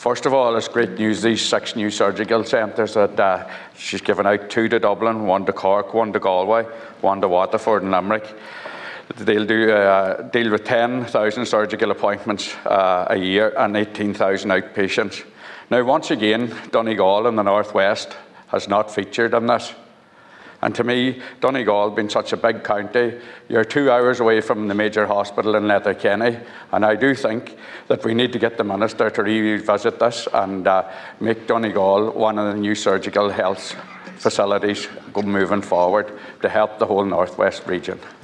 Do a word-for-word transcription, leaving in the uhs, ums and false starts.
First of all, it's great news, these six new surgical centres that uh, she's given out: two to Dublin, one to Cork, one to Galway, one to Waterford and Limerick. They'll do, uh, deal with ten thousand surgical appointments uh, a year and eighteen thousand outpatients. Now, once again, Donegal in the northwest has not featured in this. And to me, Donegal being such a big county, you're two hours away from the major hospital in Letterkenny, and I do think that we need to get the Minister to revisit this and uh, make Donegal one of the new surgical health facilities moving forward to help the whole northwest region.